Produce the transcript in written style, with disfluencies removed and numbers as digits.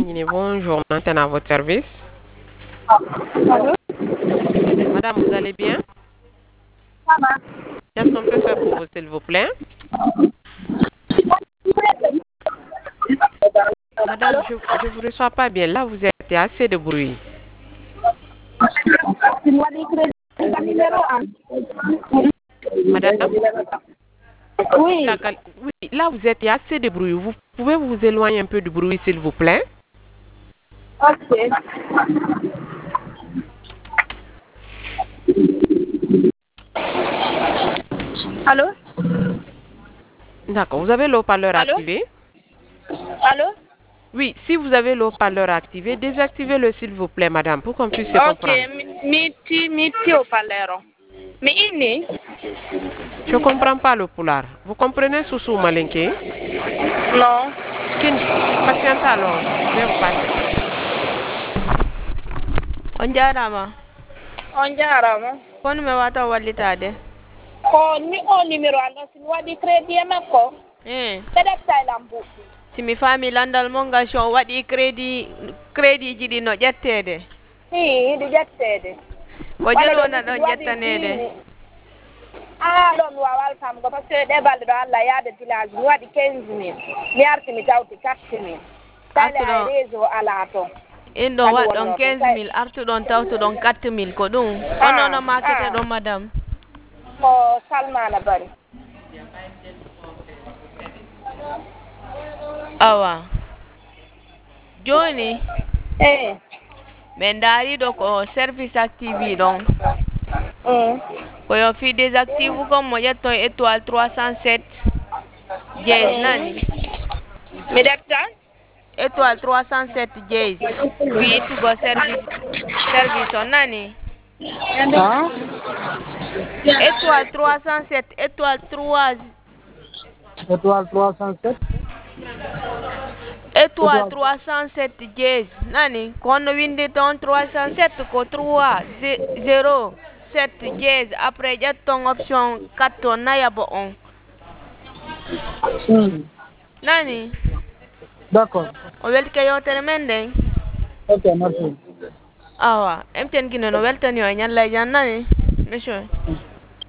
cabinet, bonjour, maintenant à votre service. Allô? Madame, vous allez bien? Ça va? Qu'est-ce qu'on peut faire pour vous, s'il vous plaît? Madame, Allô? je vous reçois pas bien. Là, vous êtes il y a assez de bruit. Numéro un. Madame? Oui. Oui, là, vous êtes il y a assez de bruit. Vous pouvez vous éloigner un peu du bruit, s'il vous plaît? Ok. Allô? D'accord, vous avez le haut-parleur Allô? activé? Allô? Oui, si vous avez le haut-parleur activé, désactivez-le, s'il vous plaît, madame, pour qu'on puisse se Ok, comprendre. miti o palero. Mi ini? Je ne comprends pas le poulard. Vous comprenez Soussou Malinké? Non. Patiente alors, je vais vous passer. On jarama On jarama. kono mi wata wallitade Ko ni o numéro ando sin waɗi crédit e makko. Ɓeɗa lambu. simi faami landal mo ngal so waɗi crédit ji ɗi no ƴettede Yiɗi ƴettede. ko joni wona ɗon ƴettanede ɗo mi wawa alfamugo par ce que ɗe balɗe ɗo Allah yaade village mi waɗi 15 000 mi arti mi tawti 4 000 tale ay réseau ala to in ɗon waɗɗon 15 000 artuɗon tawtuɗon 4 000 ko ɗum onono makete ɗon madame ko Salmana Bari awa joni eyi ɓe daariɗo ko service active ɗon koyo fi désactive kon mo ƴetton étoile 307 dièse nani mi ɗefta étoile 307 dièse fi ittugo service on nani étoile 307 étoile 307 étoile 307 dièse nani kono windi ton 307 ko 307 dièse après ƴetton option 4 to nayabo on nani d'accord o weltike yewtere men nden ok merci awa emten kine no weltani o e ñalla e jan nani monsieur